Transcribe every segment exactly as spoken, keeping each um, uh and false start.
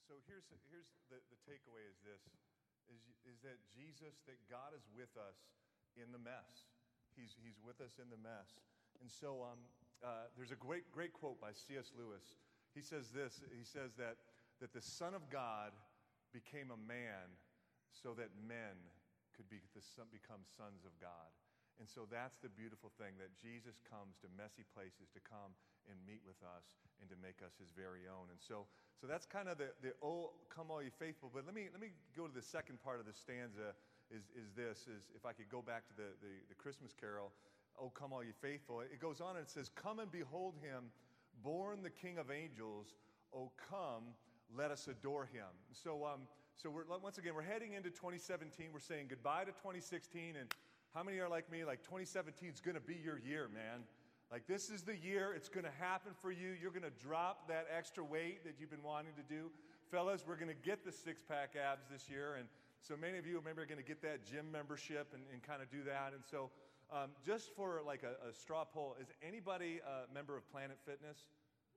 So here's here's the, the takeaway is this, is, is that Jesus, that God is with us in the mess. He's, he's with us in the mess. And so um, uh, there's a great, great quote by C S Lewis. He says this, he says that, that the Son of God became a man so that men could be the son, become sons of God. And so that's the beautiful thing, that Jesus comes to messy places to come and meet with us and to make us his very own. And so so that's kind of the, the oh, come all ye faithful. But let me let me go to the second part of the stanza is, is this, is if I could go back to the, the, the Christmas carol, oh, come all ye faithful. It goes on and it says, come and behold him, born the King of angels. Oh, come, let us adore him. So um, so we're once again, we're heading into twenty seventeen. We're saying goodbye to twenty sixteen, and how many are like me? Like twenty seventeen is going to be your year, man. Like this is the year. It's going to happen for you. You're going to drop that extra weight that you've been wanting to do. Fellas, we're going to get the six-pack abs this year. And so many of you maybe are going to get that gym membership and, and kind of do that. And so um, just for like a, a straw poll, is anybody a member of Planet Fitness?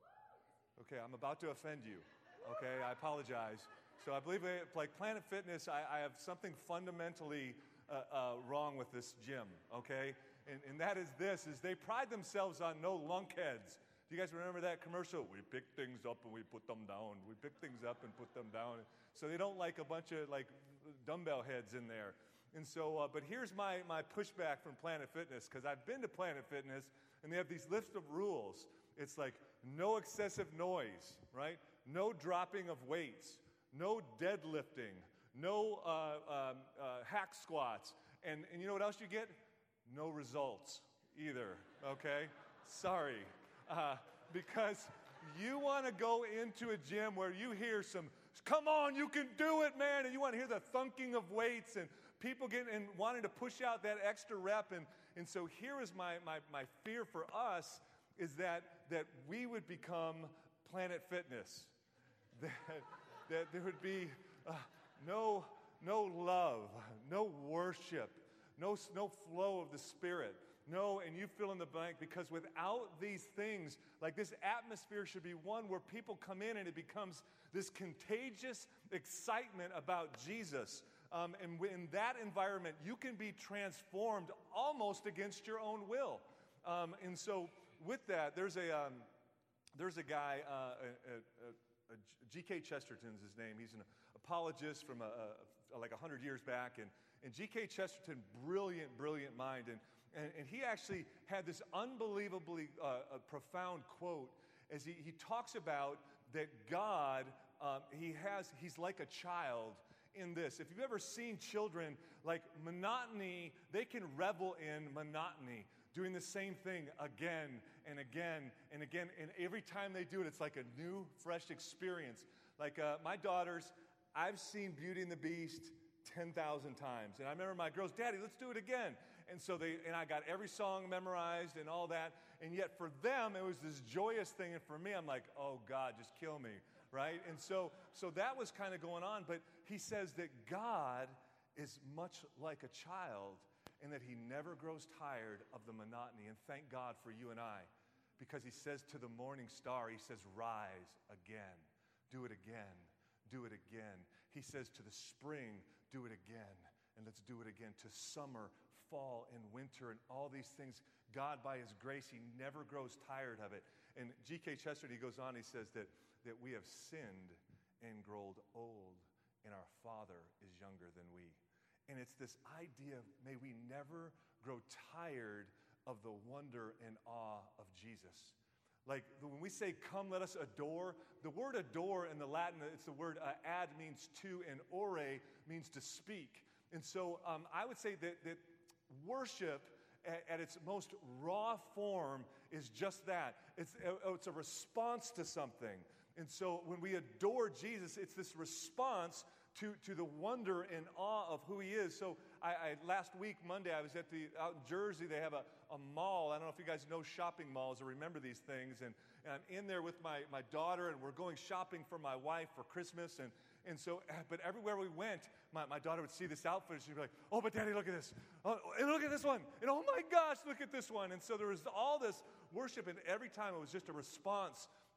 Okay, I'm about to offend you. Okay, I apologize. So I believe like Planet Fitness, I, I have something fundamentally Uh, uh, wrong with this gym, okay? And, and that is this, is they pride themselves on no lunkheads. Do you guys remember that commercial? We pick things up and we put them down. We pick things up and put them down. So they don't like a bunch of like dumbbell heads in there. And so, uh, but here's my, my pushback from Planet Fitness, because I've been to Planet Fitness and they have these lists of rules. It's like no excessive noise, right? No dropping of weights, no deadlifting, no uh, um, uh, hack squats, and, and you know what else you get? No results either, okay? Sorry. Uh, because you want to go into a gym where you hear some, come on, you can do it, man, and you want to hear the thunking of weights and people getting and wanting to push out that extra rep. And, and so here is my, my, my fear for us is that, that we would become Planet Fitness, that, that there would be... Uh, No, no love, no worship, no, no flow of the Spirit. No, and you fill in the blank, because without these things, like this atmosphere should be one where people come in and it becomes this contagious excitement about Jesus. Um, and in that environment, you can be transformed almost against your own will. Um, and so with that, there's a, um, there's a guy, uh, a, a, a G K Chesterton's his name. He's an apologist from a, a, like one hundred years back. And, and G K Chesterton, brilliant, brilliant mind. And, and, and he actually had this unbelievably uh, a profound quote as he, he talks about that God, um, he has, he's like a child in this. If you've ever seen children, like monotony, they can revel in monotony, doing the same thing again and again and again. And every time they do it, it's like a new, fresh experience. Like uh, my daughters, I've seen Beauty and the Beast ten thousand times. And I remember my girls, Daddy, let's do it again. And so they, and I got every song memorized and all that. And yet for them, it was this joyous thing. And for me, I'm like, oh God, just kill me, right? And so, so that was kind of going on. But he says that God is much like a child, and that he never grows tired of the monotony. And thank God for you and I, because he says to the morning star, he says, rise again, do it again, do it again. He says to the spring, do it again, and let's do it again. To summer, fall, and winter, and all these things, God, by his grace, he never grows tired of it. And G K Chesterton, he goes on, he says that, that we have sinned and grown old, and our Father is younger than we. And it's this idea of may we never grow tired of the wonder and awe of Jesus. Like when we say, come, let us adore, the word adore in the Latin, it's the word uh, ad means to, and ore means to speak. And so um, I would say that, that worship at, at its most raw form is just that. It's, it's a response to something. And so when we adore Jesus, it's this response to, to the wonder and awe of who he is. So I, I last week, Monday, I was at the, out in Jersey, they have a, a mall. I don't know if you guys know shopping malls or remember these things. And, and I'm in there with my, my daughter, and we're going shopping for my wife for Christmas. And, and so, but everywhere we went, my, my daughter would see this outfit, and she'd be like, oh, but Daddy, look at this. Oh, and look at this one. And oh my gosh, look at this one. And so there was all this worship, and every time it was just a response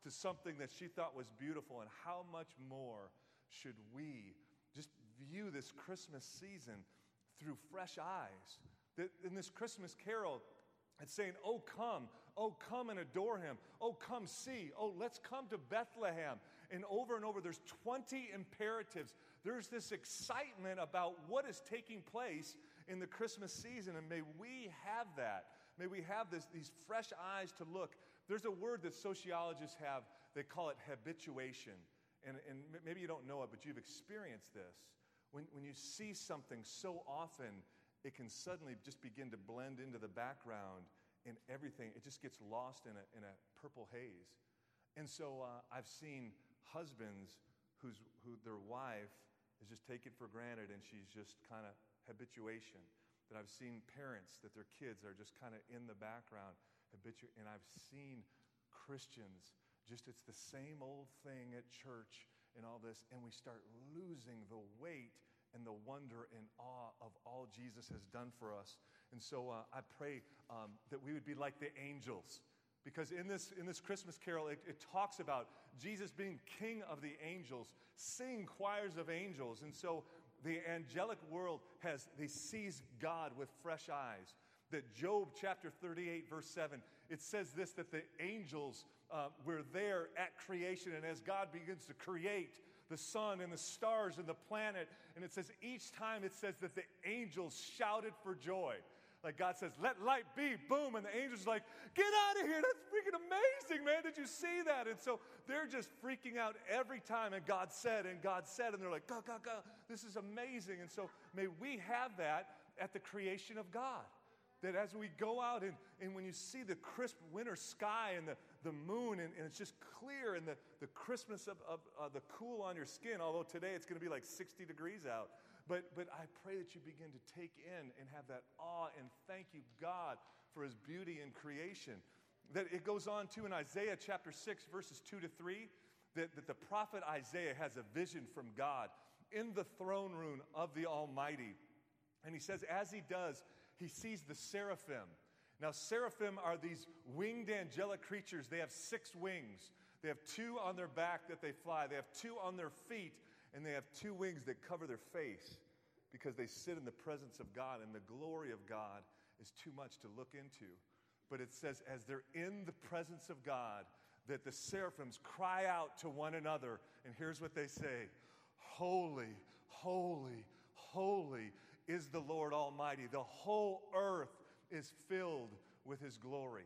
to something that she thought was beautiful. And how much more should we just view this Christmas season through fresh eyes? That in this Christmas carol, it's saying, oh, come, oh, come and adore him. Oh, come see. Oh, let's come to Bethlehem. And over and over, there's twenty imperatives. There's this excitement about what is taking place in the Christmas season, and may we have that. May we have this, these fresh eyes to look. There's a word that sociologists have. They call it habituation. And, and maybe you don't know it, but you've experienced this. When, when you see something so often, it can suddenly just begin to blend into the background, and everything, it just gets lost in a, in a purple haze. And so uh, I've seen husbands whose, who their wife is just taken for granted, and she's just kind of habituation. That I've seen parents that their kids are just kind of in the background, habitu- and I've seen Christians, just it's the same old thing at church and all this, and we start losing the weight and the wonder and awe of all Jesus has done for us. And so uh, I pray um, that we would be like the angels. Because in this, in this Christmas carol, it, it talks about Jesus being king of the angels, sing choirs of angels. And so the angelic world has, they sees God with fresh eyes. That Job chapter thirty-eight, verse seven, it says this, that the angels uh, were there at creation. And as God begins to create the sun and the stars and the planet, and it says each time it says that the angels shouted for joy. Like God says, let light be, boom, and the angels are like, get out of here, that's freaking amazing, man, did you see that? And so they're just freaking out every time, and God said, and God said, and they're like, go, go, go, this is amazing. And so may we have that at the creation of God. That as we go out and, and when you see the crisp winter sky and the, the moon, and, and it's just clear, and the, the crispness of, of uh, the cool on your skin, although today it's going to be like sixty degrees out. But, but I pray that you begin to take in and have that awe and thank you, God, for his beauty in creation. That it goes on to in Isaiah chapter six, verses two to three, that, that the prophet Isaiah has a vision from God in the throne room of the Almighty. And he says, as he does, he sees the seraphim. Now, seraphim are these winged angelic creatures. They have six wings. They have two on their back that they fly. They have two on their feet, and they have two wings that cover their face because they sit in the presence of God, and the glory of God is too much to look into. But it says, as they're in the presence of God, that the seraphims cry out to one another, and here's what they say, holy, holy, holy is the Lord Almighty. The whole earth is filled with his glory.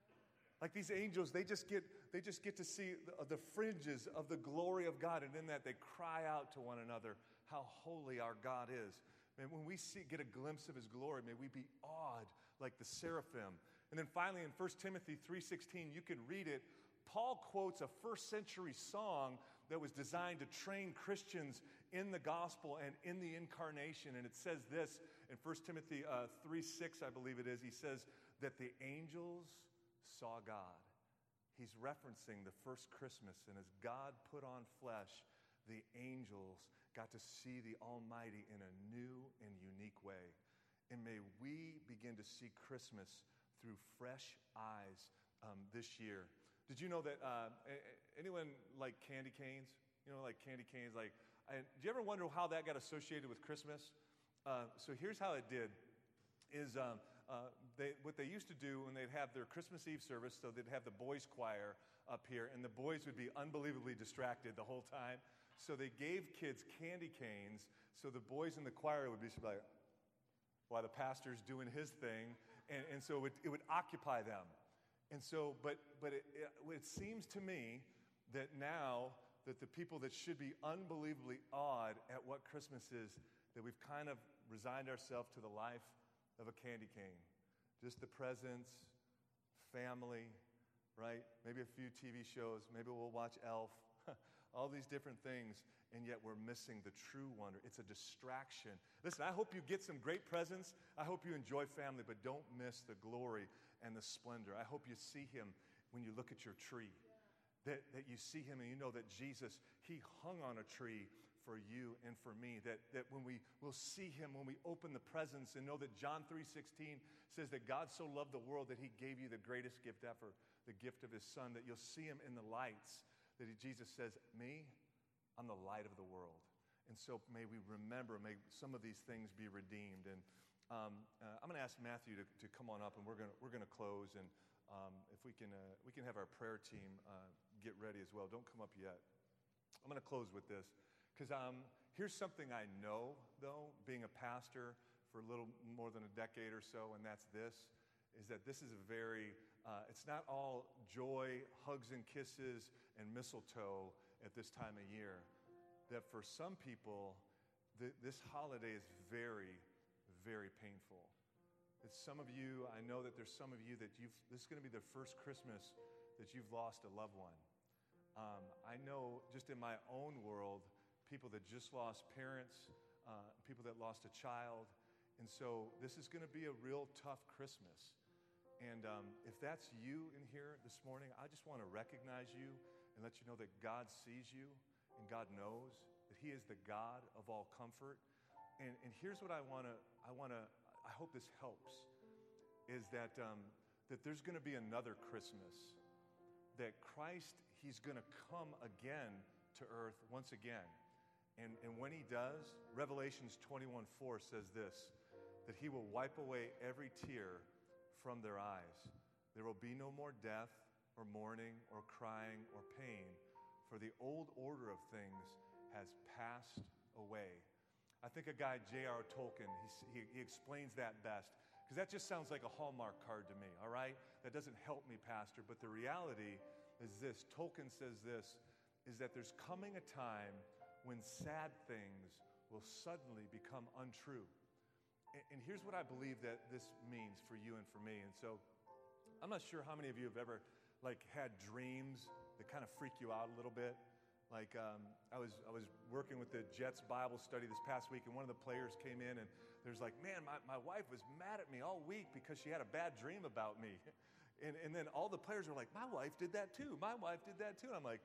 Like these angels, they just get they just get to see the, the fringes of the glory of God, and in that they cry out to one another how holy our God is. And when we see get a glimpse of his glory, may we be awed like the seraphim. And then finally in First Timothy three sixteen, you can read it. Paul quotes a first century song that was designed to train Christians in the gospel and in the incarnation. And it says this in First Timothy uh, three six, I believe it is. He says that the angels saw God. He's referencing the first Christmas. And as God put on flesh, the angels got to see the Almighty in a new and unique way. And may we begin to see Christmas through fresh eyes um, this year. Did you know that uh, anyone like candy canes? You know, like candy canes, like, I, do you ever wonder how that got associated with Christmas? Uh, so here's how it did, is um, uh, they, what they used to do when they'd have their Christmas Eve service, so they'd have the boys' choir up here, and the boys would be unbelievably distracted the whole time. So they gave kids candy canes, so the boys in the choir would be like, while the pastor's doing his thing, and, and so it would, it would occupy them. And so, but, but it, it, it seems to me that now that the people that should be unbelievably awed at what Christmas is, that we've kind of resigned ourselves to the life of a candy cane. Just the presents, family, right? Maybe a few T V shows. Maybe we'll watch Elf. All these different things, and yet we're missing the true wonder. It's a distraction. Listen, I hope you get some great presents. I hope you enjoy family, but don't miss the glory and the splendor. I hope you see him when you look at your tree. That, that you see him and you know that Jesus, he hung on a tree for you and for me, that, that when we will see him, when we open the presents and know that John three sixteen says that God so loved the world that he gave you the greatest gift ever, the gift of his son, that you'll see him in the lights, that he, Jesus says, me, I'm the light of the world. And so may we remember, may some of these things be redeemed. And um, uh, I'm going to ask Matthew to, to come on up, and we're going we're going to close. And um, if we can, uh, we can have our prayer team uh, get ready as well. Don't come up yet. I'm going to close with this. Because um, here's something I know, though, being a pastor for a little more than a decade or so, and that's this, is that this is a very, uh, it's not all joy, hugs and kisses, and mistletoe at this time of year. That for some people, th- this holiday is very, very painful. That some of you, I know that there's some of you that you've, this is going to be the first Christmas that you've lost a loved one. Um, I know just in my own world, people that just lost parents, uh, people that lost a child. And so this is going to be a real tough Christmas. And um, if that's you in here this morning, I just want to recognize you and let you know that God sees you and God knows that he is the God of all comfort. And, and here's what I want to, I want to, I hope this helps, is that, um, that there's going to be another Christmas, that Christ, he's going to come again to earth once again. And, and when he does, Revelations twenty-one four says this, that he will wipe away every tear from their eyes. There will be no more death or mourning or crying or pain, for the old order of things has passed away. I think a guy, J R Tolkien, he, he, he explains that best, because that just sounds like a Hallmark card to me, all right? That doesn't help me, Pastor, but the reality is this. Tolkien says this, is that there's coming a time when sad things will suddenly become untrue. And, and here's what I believe that this means for you and for me. And so I'm not sure how many of you have ever like had dreams that kind of freak you out a little bit. Like um, I was I was working with the Jets Bible study this past week, and one of the players came in and there's like, man, my, my wife was mad at me all week because she had a bad dream about me. And, and then all the players were like, my wife did that too. My wife did that too. And I'm like,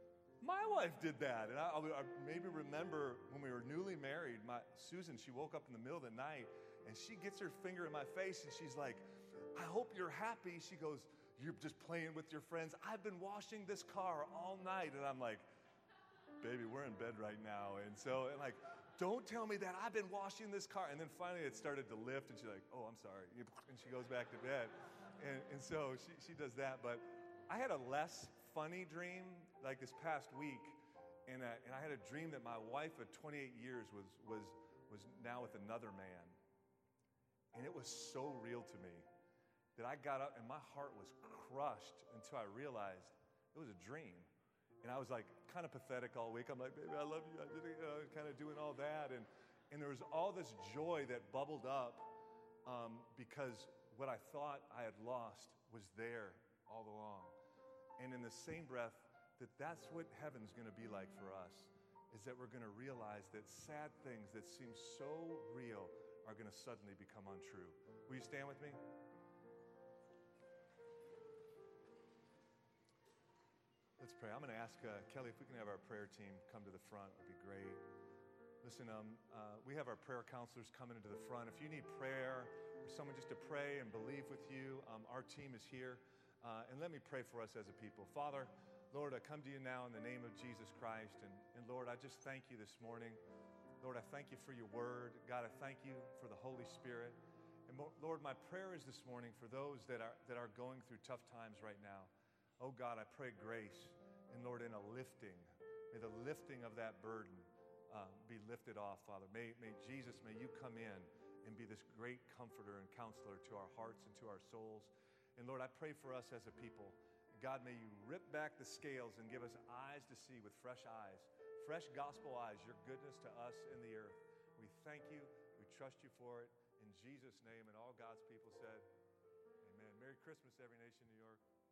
my wife did that. And I, I maybe remember when we were newly married, my Susan, she woke up in the middle of the night and she gets her finger in my face and she's like, I hope you're happy. She goes, you're just playing with your friends. I've been washing this car all night. And I'm like, baby, we're in bed right now. And so, and like, don't tell me that. I've been washing this car. And then finally it started to lift and she's like, oh, I'm sorry. And she goes back to bed. And, and so she, she does that. But I had a less funny dream like this past week, and, uh, and I had a dream that my wife of twenty-eight years was, was, was now with another man. And it was so real to me that I got up and my heart was crushed until I realized it was a dream. And I was like kind of pathetic all week. I'm like, baby, I love you. I did it, you know, kind of doing all that. And, and there was all this joy that bubbled up um, because what I thought I had lost was there all along. And in the same breath, that that's what heaven's going to be like for us, is that we're going to realize that sad things that seem so real are going to suddenly become untrue. Will you stand with me? Let's pray. I'm going to ask uh, Kelly if we can have our prayer team come to the front. It would be great. Listen, um, uh, we have our prayer counselors coming into the front. If you need prayer or someone just to pray and believe with you, um, our team is here. Uh, and let me pray for us as a people. Father, Lord, I come to you now in the name of Jesus Christ. And, and Lord, I just thank you this morning. Lord, I thank you for your word. God, I thank you for the Holy Spirit. And Lord, my prayer is this morning for those that are, that are going through tough times right now. Oh God, I pray grace. And Lord, in a lifting, may the lifting of that burden uh, be lifted off, Father. May, may Jesus, may you come in and be this great comforter and counselor to our hearts and to our souls. And Lord, I pray for us as a people. God, may you rip back the scales and give us eyes to see with fresh eyes, fresh gospel eyes, your goodness to us in the earth. We thank you. We trust you for it. In Jesus' name, and all God's people said, amen. Merry Christmas, every nation, New York.